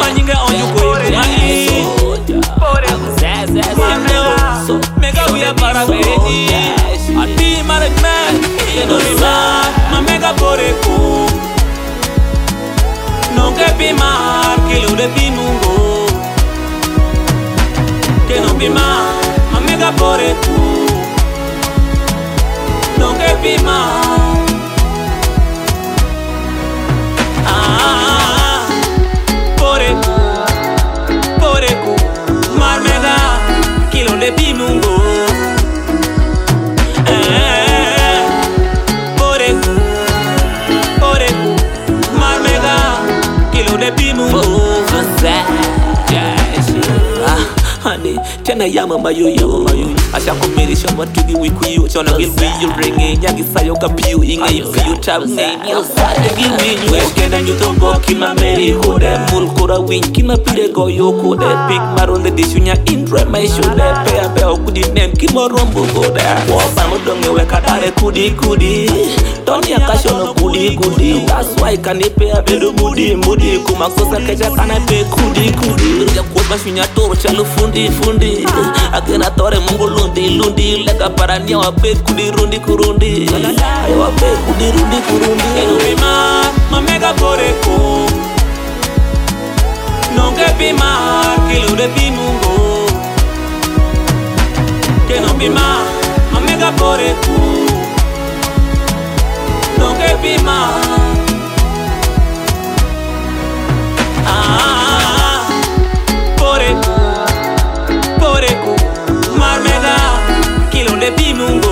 Manyinga on you go mega we are parabeni. Ati management, no be mad, ma mega boreku. No que be mar, que lo de bimungo. Que no be mad, ma mega boreku. No que be mar. Boreku, mar mega, que lo de bimungo. Honey, tena yama mayoyo asha kumirisha matugi wikuyu chona gilwiyo ringi nyagi sayo kapiu inga yufiyu tabne nyosade gilwiyo weskenda nyutongo kima meri kode mulkura win kima pide goyo kode big maronde dishunya indre maishude pea beo kudi nem kima rombo kode woba mudonge weka dare kudi Tony akashono kudi that's why kanipea bedu mudi kumakosa keja kanape kudi Ruja kuwa shunya toro chalo fundi Akena tore mungu lundi Lega parania wape kudi rundi Ayo wape kudi rundi Eno bima, ma mega boreku Nonge bima, kilo de bimungo Keno bima, ma mega boreku Nonge bima Boreku, mar mega, kilo de bimungo.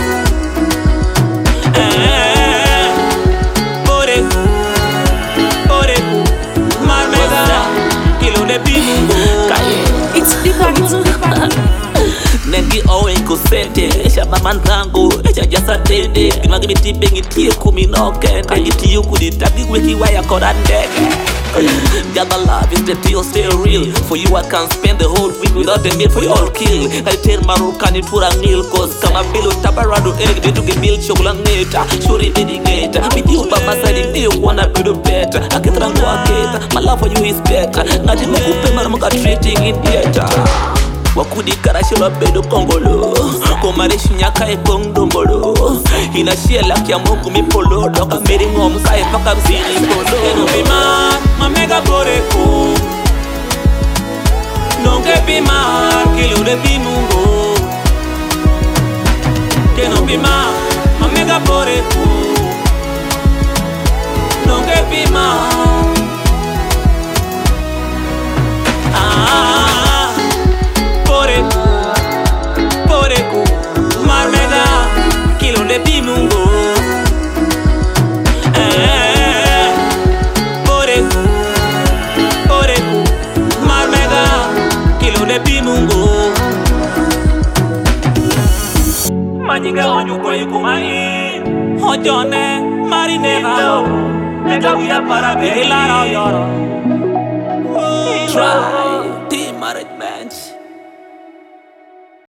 Boreku, mar mega, kilo de bimungo. It's different. Nengi owe kusete, shaba mandango, echa jasa tende. Kimagimi tipe ngitie kuminoke, kajiti yuku ditagi wiki waya korandege. Gather love is the deal still real. For you I can spend the whole week without a meal for your kill. I tell Marokani tura nil cause kama bilo tabarado egg to get milk chocolate. Shuri dedicated. With you by my side if you wanna be the better. I get rango aketa. My love for you is better. Ngati mukupe maramuka treating it better. Wakudi karashelo bedo kongolo Komare shunyaka e kongdombolo Inashia laki ya mungu mipolo Doka meri ngomka e paka mzini polo Eno bima, ma mega boreku Nonge bima, kilo de bimungo Keno bima, ma mega boreku Nonge bima Boreku, mar mega, kilo de bimungo. Boreku, mar mega, kilo de bimungo. Manyinga onyu kwa yukumai, hojone marinega, mega via para bailar yoro. Try.